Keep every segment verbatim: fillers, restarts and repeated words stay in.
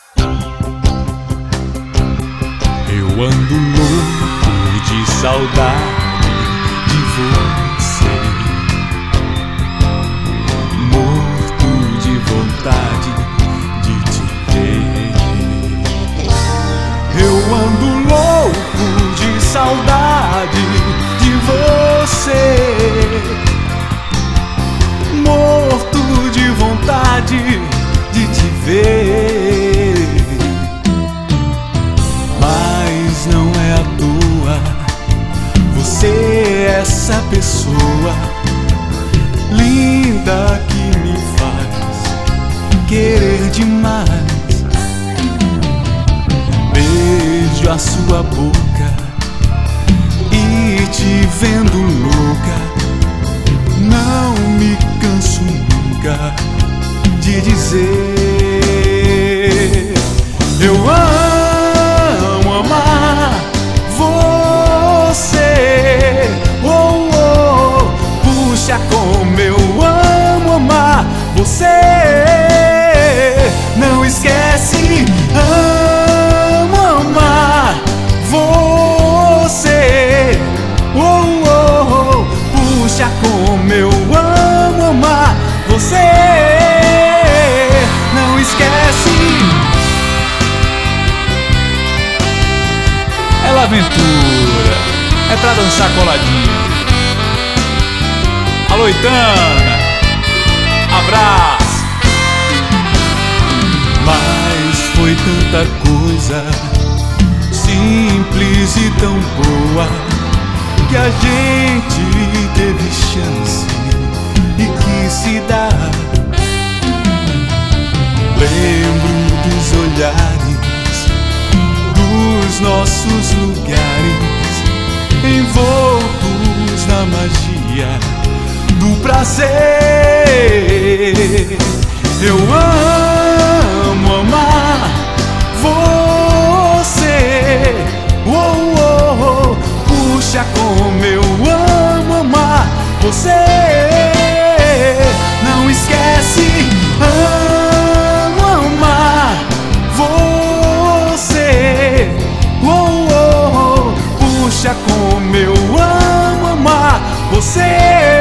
Eu ando louco de saudade de você, morto de vontade de te ver. Eu ando louco de saudade de você, morto de vontade de te ver. Mas não é à toa, você é essa pessoa linda que me faz querer demais. Beijo a sua boca e te vendo louca, não me canso nunca de dizer: eu amo amar você. Oh, oh, puxa como eu amo amar você. Não esquece, amo amar você. Oh, oh, oh, puxa como eu amo amar você. Não esquece. Ela aventura, é pra dançar coladinho. Alô, Itana, abraço. Mas foi tanta coisa simples e tão boa que a gente teve chance e quis se dar. Lembro dos olhares, dos nossos lugares, envoltos na magia do prazer. Eu amo amar você. Oh, oh, oh, puxa como eu amo amar você. Não esquece, amo amar você. Oh, oh, oh, puxa como eu amo amar você.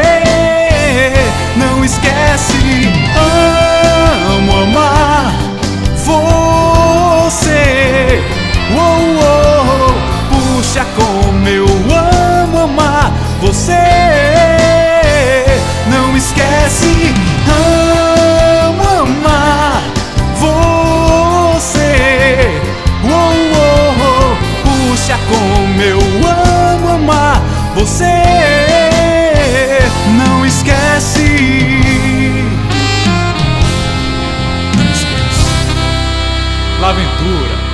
Não esquece, amo amar você. Oh, oh, oh, puxa como eu amo amar você. Não esquece, amo amar você. Oh, oh, oh, puxa como eu amo amar você. Não esquece. Não esquece. L'Aventura.